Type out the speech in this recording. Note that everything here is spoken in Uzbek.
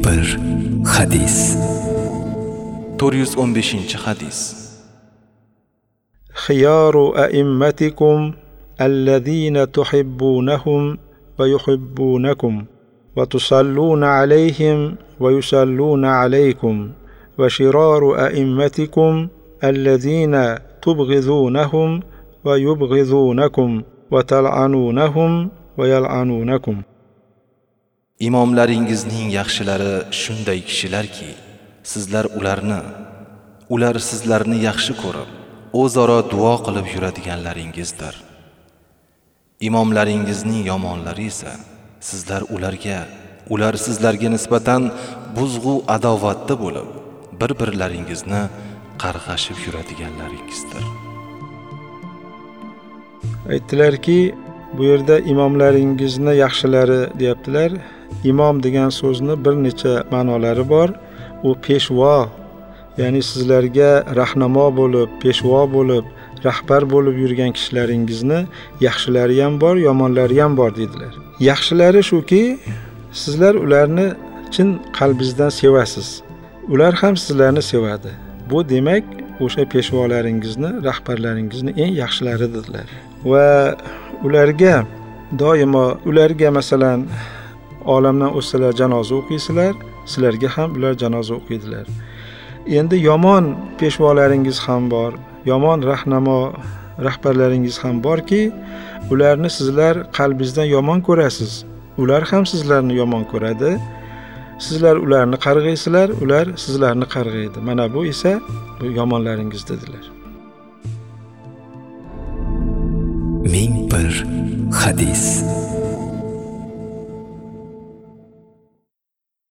bir hadis. 415-hadis. Khiyaru a'immatikum alladhina tuhibbunahum va yuhibbunakum va tusalluna alayhim va yusalluna alaykum va shiraru a'immatikum alladhina tubghidunahum va yubghidunakum va tal'anunahum va yal'anunakum. Imomlaringizning yaxshilari shunday kishilarki, sizlar ular sizlarni yaxshi ko'rib, o'zaro duo qilib yuradiganlaringizdir. Imomlaringizning yomonlari esa sizlar ular sizlarga nisbatan buzg'u adovatda bo'lib, bir-birlaringizni qarg'ashib yuradiganlaringizdir. Aytdilarki, bu yerda imomlaringizni yaxshilari deyaptilar. Imom degan so'zni bir necha ma'nolari bor. U peshvo, ya'ni sizlarga rahnamo bo'lib, peshvo bo'lib, rahbar bo'lib yurgan kishilaringizni yaxshilari ham bor, yomonlari ham bor dedilar. Yaxshilari shuki, sizlar ularni chin qalbingizdan sevasiz. Ular ham sizlarni sevadi. Bu demak, o'sha peshvolaringizni, rahbarlaringizni eng yaxshilari dedilar. Va ularga masalan olamdan o'tsalar janoza o'qiysizlar, sizlarga ham ular janoza o'qiydilar. Endi yomon peshvolaringiz ham bor, yomon rahbarlaringiz ham borki, ularni sizlar qalbingizdan yomon ko'rasiz. Ular ham sizlarni yomon ko'radi. Sizlar ularni qarg'aysizlar, ular sizlarni qarg'aydi. Mana bu esa bu yomonlaringiz dedilar. Ming bir hadis.